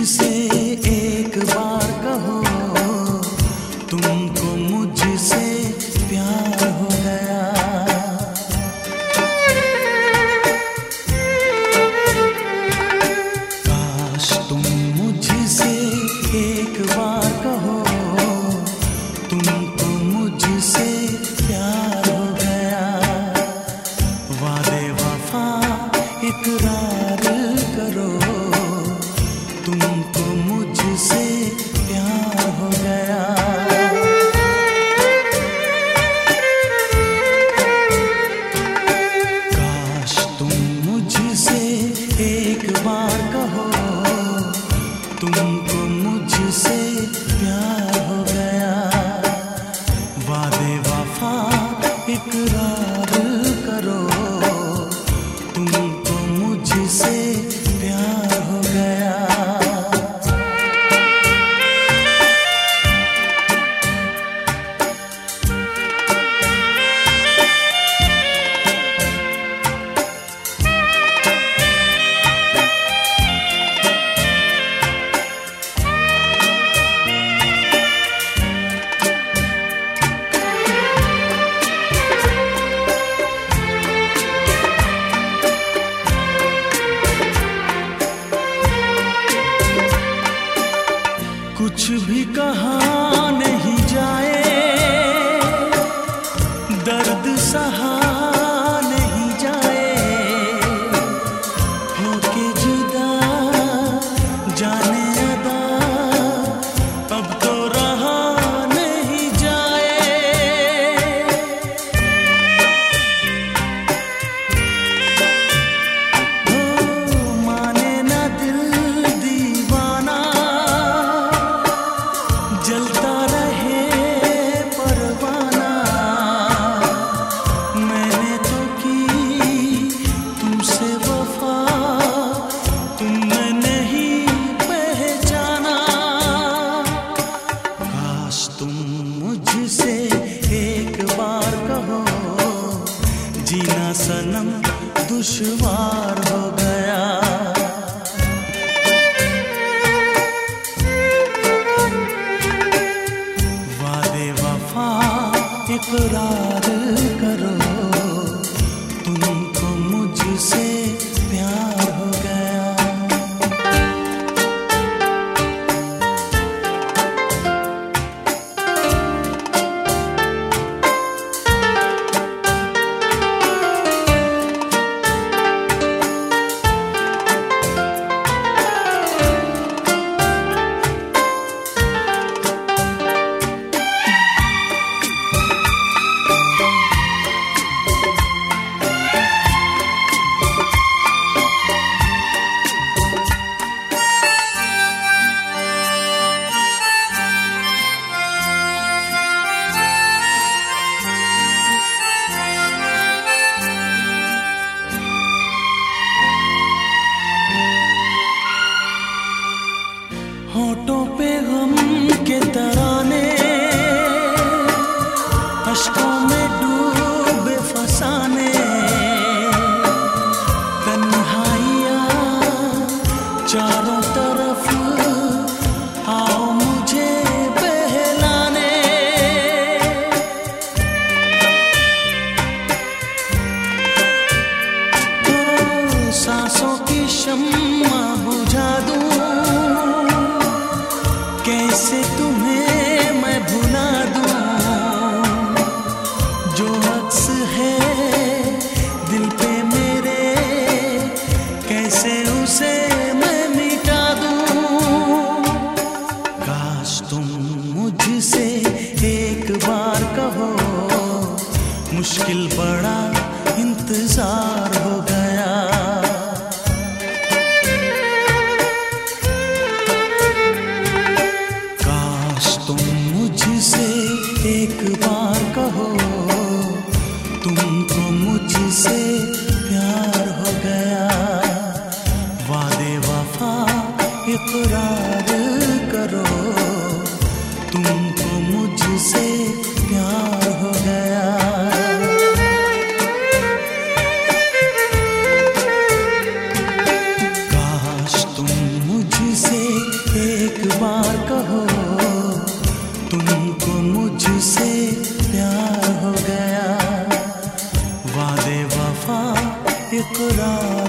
मुझसे एक बार कहो, तुमको मुझसे प्यार हो गया। काश तुम मुझसे एक बार कहो, तुमको मुझसे प्यार हो गया। वादे वफा इकरार करो, तुमको मुझसे प्यार हो गया। काश तुम मुझसे एक बार कहो, तुमको मुझसे प्यार हो गया। वादे वफा इकरार करो, तुमको मुझसे प्यार हो गया। कुछ भी कहा नहीं जाए, दर्द सहा नहीं जाए। होके जुदा जाने अदा, अब तो रहा नहीं जाए। हो माने ना दिल दीवाना, जलता रहे परवाना। मैंने तो की तुमसे वफा, तुमने नहीं पहचाना। काश तुम मुझसे एक बार कहो, जीना सनम दुश्वार हो गया। इकरार करो, तुमको मुझसे प्यार हो गया। होठों पे गम के तराने, अश्कों में डूबे फसाने। तन्हाइयाँ चारों तरफ, आओ मुझे बहलाने। तो सांसों की शम्मा बुझा दूं, कैसे तुम्हें मैं भुला दूं। जो अक्स है दिल पे मेरे, कैसे उसे मैं मिटा दूं। काश तुम मुझसे एक बार कहो, मुश्किल बड़ा इंतजार हो गया। मुझसे एक बार कहो, तुमको मुझसे प्यार हो गया। वादे वफा इकरार करो, तुमको मुझसे प्यार हो गया। काश तुम मुझसे एक बार कहो, तुमको मुझसे प्यार हो गया। वादे वफा इकरार